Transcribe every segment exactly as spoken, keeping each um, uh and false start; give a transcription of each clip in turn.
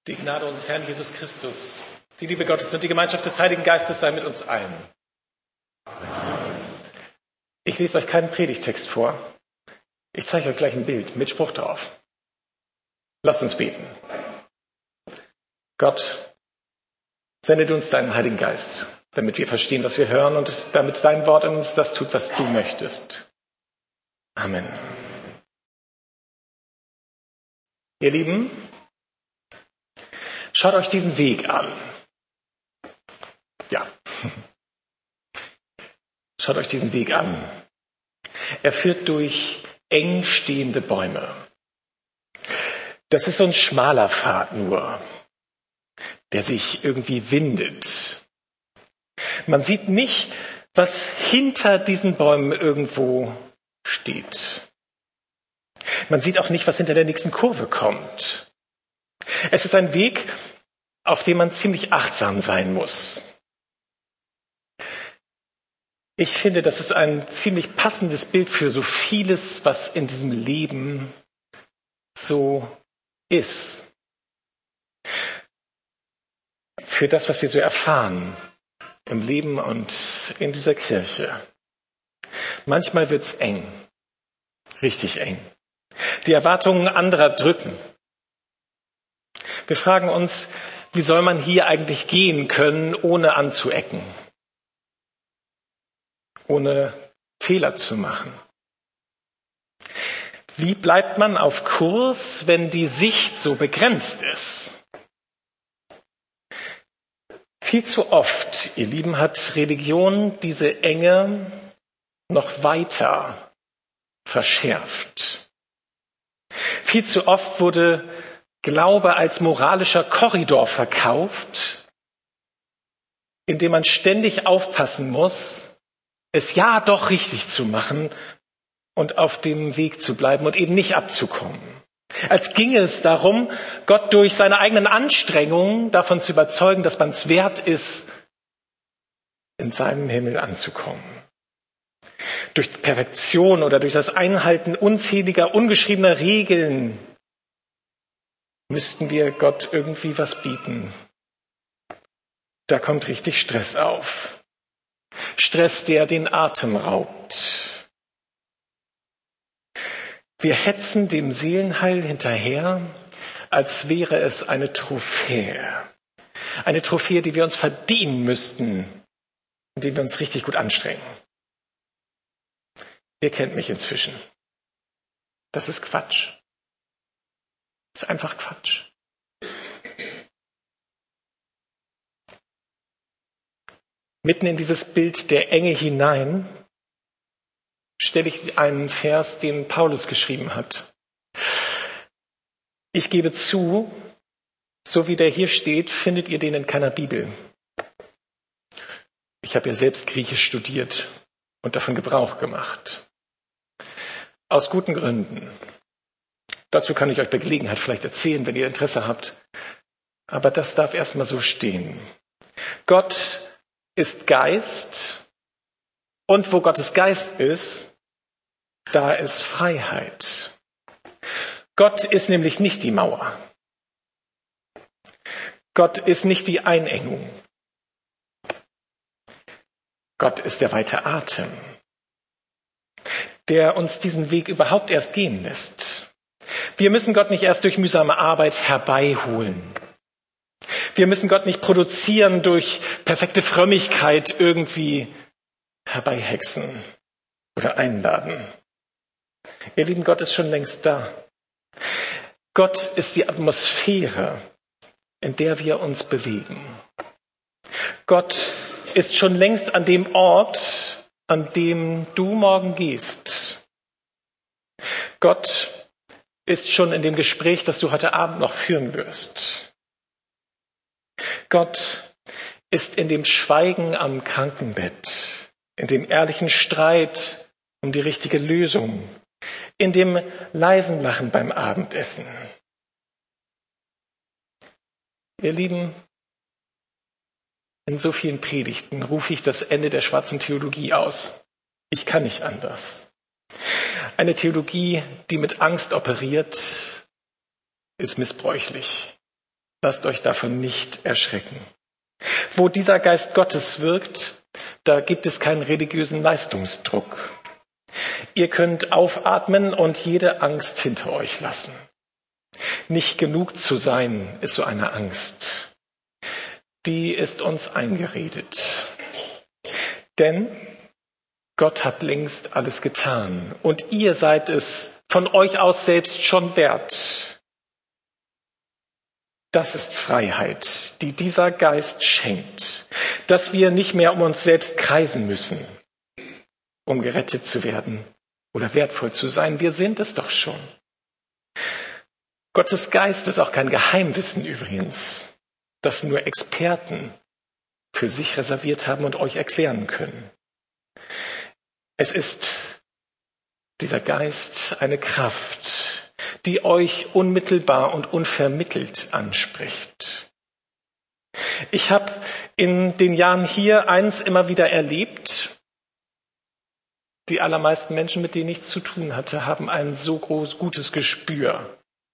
Die Gnade unseres Herrn Jesus Christus, die Liebe Gottes und die Gemeinschaft des Heiligen Geistes sei mit uns allen. Ich lese euch keinen Predigtext vor. Ich zeige euch gleich ein Bild mit Spruch drauf. Lasst uns beten. Gott, sende du uns deinen Heiligen Geist, damit wir verstehen, was wir hören und damit dein Wort in uns das tut, was du möchtest. Amen. Ihr Lieben, schaut euch diesen Weg an. Ja. Schaut euch diesen Weg an. Er führt durch eng stehende Bäume. Das ist so ein schmaler Pfad nur, der sich irgendwie windet. Man sieht nicht, was hinter diesen Bäumen irgendwo steht. Man sieht auch nicht, was hinter der nächsten Kurve kommt. Es ist ein Weg, auf dem man ziemlich achtsam sein muss. Ich finde, das ist ein ziemlich passendes Bild für so vieles, was in diesem Leben so ist. Für das, was wir so erfahren im Leben und in dieser Kirche. Manchmal wird's eng, richtig eng. Die Erwartungen anderer drücken. Wir fragen uns, wie soll man hier eigentlich gehen können, ohne anzuecken? Ohne Fehler zu machen. Wie bleibt man auf Kurs, wenn die Sicht so begrenzt ist? Viel zu oft, ihr Lieben, hat Religion diese Enge noch weiter verschärft. Viel zu oft wurde Glaube als moralischer Korridor verkauft, in dem man ständig aufpassen muss, es ja doch richtig zu machen und auf dem Weg zu bleiben und eben nicht abzukommen. Als ginge es darum, Gott durch seine eigenen Anstrengungen davon zu überzeugen, dass man es wert ist, in seinem Himmel anzukommen. Durch Perfektion oder durch das Einhalten unzähliger, ungeschriebener Regeln müssten wir Gott irgendwie was bieten. Da kommt richtig Stress auf. Stress, der den Atem raubt. Wir hetzen dem Seelenheil hinterher, als wäre es eine Trophäe. Eine Trophäe, die wir uns verdienen müssten, indem wir uns richtig gut anstrengen. Ihr kennt mich inzwischen. Das ist Quatsch. Das ist einfach Quatsch. Mitten in dieses Bild der Enge hinein stelle ich einen Vers, den Paulus geschrieben hat. Ich gebe zu, so wie der hier steht, findet ihr den in keiner Bibel. Ich habe ja selbst Griechisch studiert und davon Gebrauch gemacht. Aus guten Gründen. Dazu kann ich euch bei Gelegenheit vielleicht erzählen, wenn ihr Interesse habt. Aber das darf erstmal so stehen. Gott ist Geist und wo Gottes Geist ist, da ist Freiheit. Gott ist nämlich nicht die Mauer. Gott ist nicht die Einengung. Gott ist der weite Atem, der uns diesen Weg überhaupt erst gehen lässt. Wir müssen Gott nicht erst durch mühsame Arbeit herbeiholen. Wir müssen Gott nicht produzieren durch perfekte Frömmigkeit irgendwie herbeihexen oder einladen. Ihr lieben, Gott ist schon längst da. Gott ist die Atmosphäre, in der wir uns bewegen. Gott ist schon längst an dem Ort, an dem du morgen gehst. Gott ist schon in dem Gespräch, das du heute Abend noch führen wirst. Gott ist in dem Schweigen am Krankenbett, in dem ehrlichen Streit um die richtige Lösung, in dem leisen Lachen beim Abendessen. Ihr Lieben, in so vielen Predigten rufe ich das Ende der schwarzen Theologie aus. Ich kann nicht anders. Eine Theologie, die mit Angst operiert, ist missbräuchlich. Lasst euch davon nicht erschrecken. Wo dieser Geist Gottes wirkt, da gibt es keinen religiösen Leistungsdruck. Ihr könnt aufatmen und jede Angst hinter euch lassen. Nicht genug zu sein, ist so eine Angst. Die ist uns eingeredet. Denn Gott hat längst alles getan und ihr seid es von euch aus selbst schon wert. Das ist Freiheit, die dieser Geist schenkt, dass wir nicht mehr um uns selbst kreisen müssen, um gerettet zu werden oder wertvoll zu sein. Wir sind es doch schon. Gottes Geist ist auch kein Geheimwissen übrigens, das nur Experten für sich reserviert haben und euch erklären können. Es ist dieser Geist eine Kraft, die euch unmittelbar und unvermittelt anspricht. Ich habe in den Jahren hier eins immer wieder erlebt. Die allermeisten Menschen, mit denen ich zu tun hatte, haben ein so groß, gutes Gespür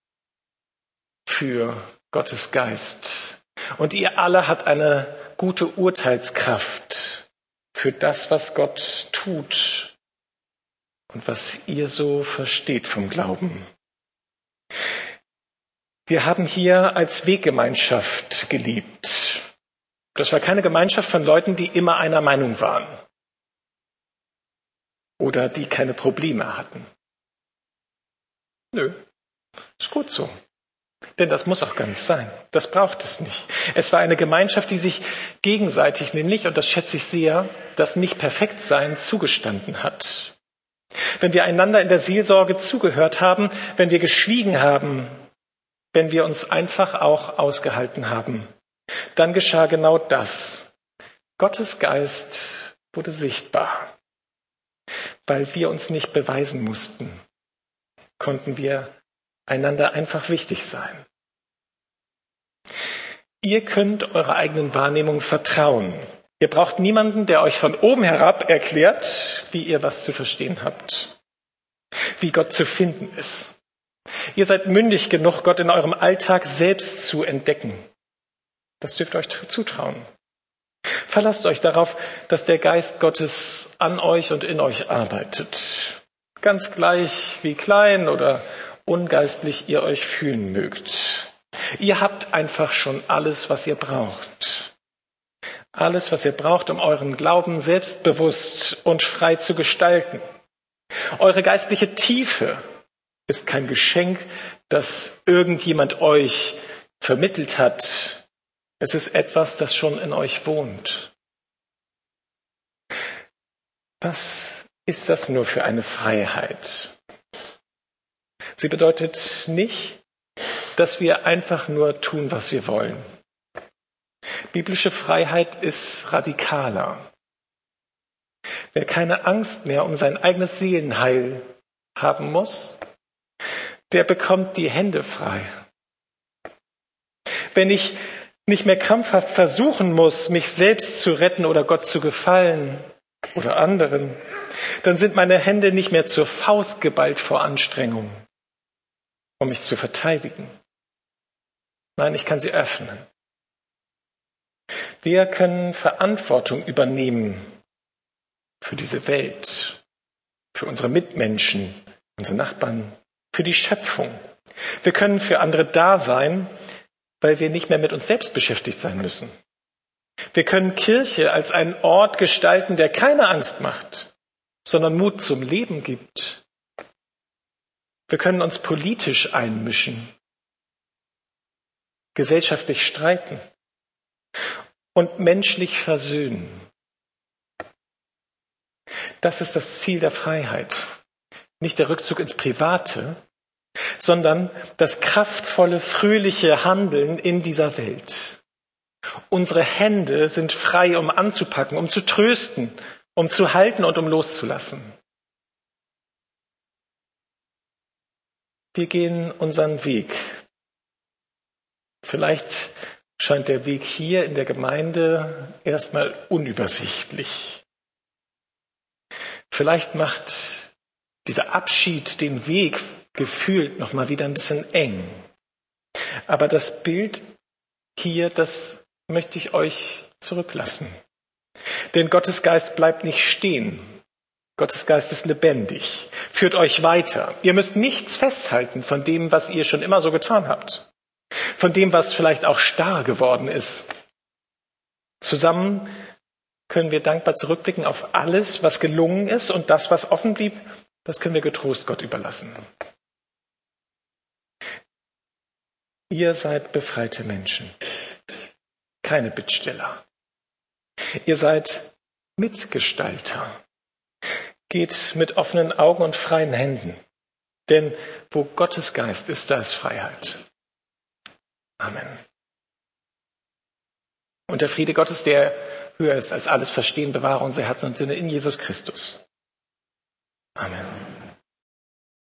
für Gottes Geist. Und ihr alle habt eine gute Urteilskraft für das, was Gott tut und was ihr so versteht vom Glauben. Wir haben hier als Weggemeinschaft gelebt. Das war keine Gemeinschaft von Leuten, die immer einer Meinung waren oder die keine Probleme hatten. Nö, ist gut so. Denn das muss auch gar nicht sein. Das braucht es nicht. Es war eine Gemeinschaft, die sich gegenseitig nämlich, und das schätze ich sehr, das Nicht-Perfekt-Sein zugestanden hat. Wenn wir einander in der Seelsorge zugehört haben, wenn wir geschwiegen haben, wenn wir uns einfach auch ausgehalten haben, dann geschah genau das. Gottes Geist wurde sichtbar. Weil wir uns nicht beweisen mussten, konnten wir einander einfach wichtig sein. Ihr könnt eurer eigenen Wahrnehmung vertrauen. Ihr braucht niemanden, der euch von oben herab erklärt, wie ihr was zu verstehen habt, wie Gott zu finden ist. Ihr seid mündig genug, Gott in eurem Alltag selbst zu entdecken. Das dürft ihr euch zutrauen. Verlasst euch darauf, dass der Geist Gottes an euch und in euch arbeitet. Ganz gleich, wie klein oder ungeistlich ihr euch fühlen mögt. Ihr habt einfach schon alles, was ihr braucht. Alles, was ihr braucht, um euren Glauben selbstbewusst und frei zu gestalten. Eure geistliche Tiefe ist kein Geschenk, das irgendjemand euch vermittelt hat. Es ist etwas, das schon in euch wohnt. Was ist das nur für eine Freiheit? Sie bedeutet nicht, dass wir einfach nur tun, was wir wollen. Biblische Freiheit ist radikaler. Wer keine Angst mehr um sein eigenes Seelenheil haben muss, der bekommt die Hände frei. Wenn ich nicht mehr krampfhaft versuchen muss, mich selbst zu retten oder Gott zu gefallen oder anderen, dann sind meine Hände nicht mehr zur Faust geballt vor Anstrengung, um mich zu verteidigen. Nein, ich kann sie öffnen. Wir können Verantwortung übernehmen für diese Welt, für unsere Mitmenschen, unsere Nachbarn, für die Schöpfung. Wir können für andere da sein, weil wir nicht mehr mit uns selbst beschäftigt sein müssen. Wir können Kirche als einen Ort gestalten, der keine Angst macht, sondern Mut zum Leben gibt. Wir können uns politisch einmischen, gesellschaftlich streiten und menschlich versöhnen. Das ist das Ziel der Freiheit. Nicht der Rückzug ins Private, sondern das kraftvolle, fröhliche Handeln in dieser Welt. Unsere Hände sind frei, um anzupacken, um zu trösten, um zu halten und um loszulassen. Wir gehen unseren Weg. Vielleicht scheint der Weg hier in der Gemeinde erstmal unübersichtlich. Vielleicht macht dieser Abschied den Weg gefühlt noch mal wieder ein bisschen eng. Aber das Bild hier, das möchte ich euch zurücklassen. Denn Gottes Geist bleibt nicht stehen. Gottes Geist ist lebendig, führt euch weiter. Ihr müsst nichts festhalten von dem, was ihr schon immer so getan habt. Von dem, was vielleicht auch starr geworden ist. Zusammen können wir dankbar zurückblicken auf alles, was gelungen ist, und das, was offen blieb, das können wir getrost Gott überlassen. Ihr seid befreite Menschen, keine Bittsteller. Ihr seid Mitgestalter. Geht mit offenen Augen und freien Händen. Denn wo Gottes Geist ist, da ist Freiheit. Amen. Und der Friede Gottes, der höher ist als alles Verstehen, bewahre unser Herzen und Sinne in Jesus Christus. Amen.